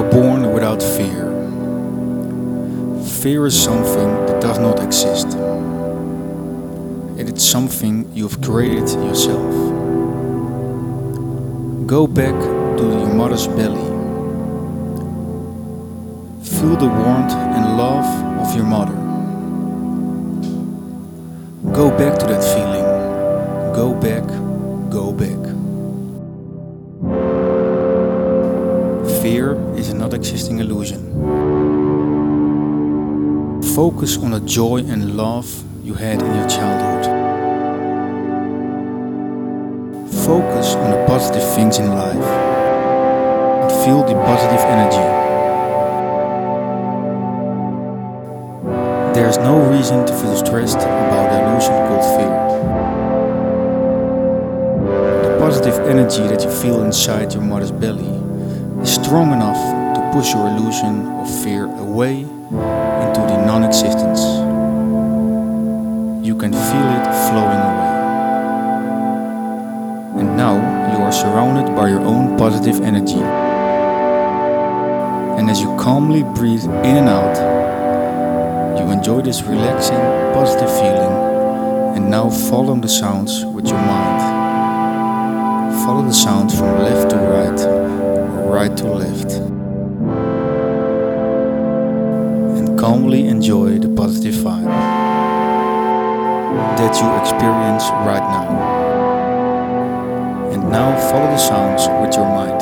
are born without fear. Fear is something that does not exist. It is something you have created yourself. Go back to your mother's belly. Feel the warmth and love of your mother. Go back to that feeling. Go back, go back. Fear is a not existing illusion. Focus on the joy and love you had in your childhood. Focus on the positive things in life and feel the positive energy. There is no reason to feel stressed about the illusion called fear. The positive energy that you feel inside your mother's belly is strong enough to push your illusion of fear away into the non-existence. You can feel it flowing away. And now you are surrounded by your own positive energy. And as you calmly breathe in and out, you enjoy this relaxing, positive feeling, and now follow the sounds with your mind. Follow the sounds from left to right, or right to left. And calmly enjoy the positive vibe that you experience right now. And now follow the sounds with your mind.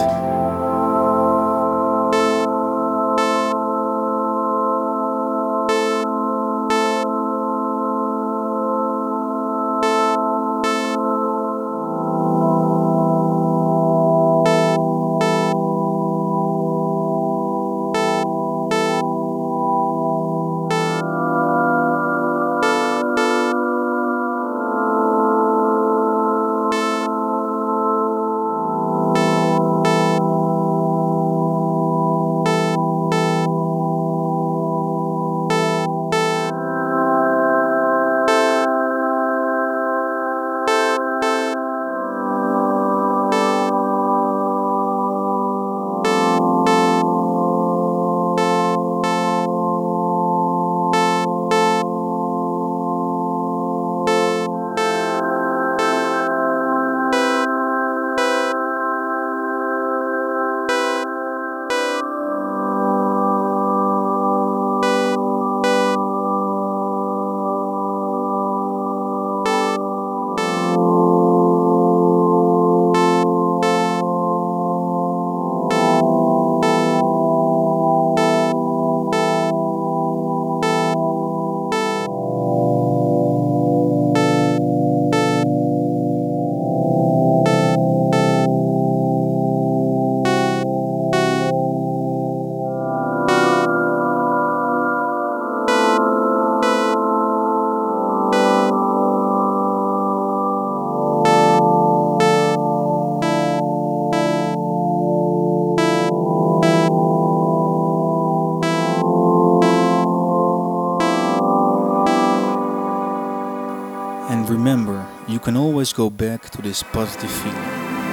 And remember, you can always go back to this positive feeling.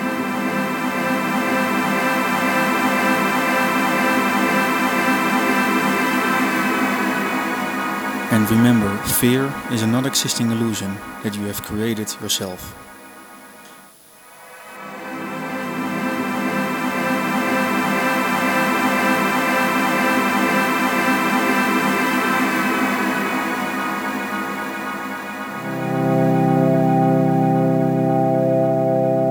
And remember, fear is a not existing illusion that you have created yourself.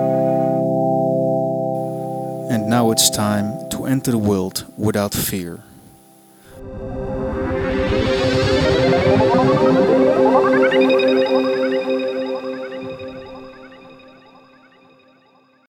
And now it's time to enter the world without fear.